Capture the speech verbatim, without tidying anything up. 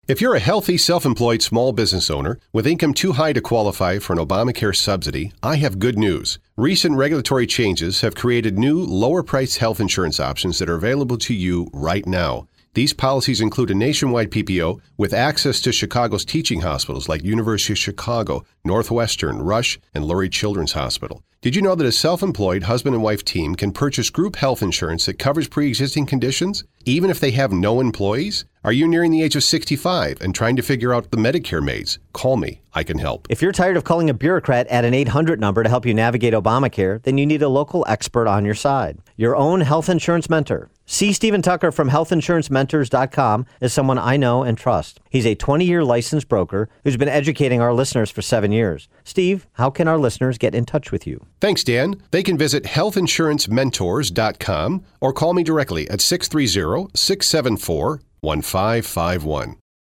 If you're a healthy, self-employed small business owner with income too high to qualify for an Obamacare subsidy, I have good news. Recent regulatory changes have created new, lower-priced health insurance options that are available to you right now. These policies include a nationwide P P O with access to Chicago's teaching hospitals like University of Chicago, Northwestern, Rush, and Lurie Children's Hospital. Did you know that a self-employed husband and wife team can purchase group health insurance that covers pre-existing conditions, even if they have no employees? Are you nearing the age of sixty-five and trying to figure out the Medicare maze? Call me. I can help. If you're tired of calling a bureaucrat at an eight hundred number to help you navigate Obamacare, then you need a local expert on your side. Your own health insurance mentor. C. Stephen Tucker from health insurance mentors dot com is someone I know and trust. He's a twenty-year licensed broker who's been educating our listeners for seven years. Steve, how can our listeners get in touch with you? Thanks, Dan. They can visit health insurance mentors dot com or call me directly at six three zero, six seven four, one five five one.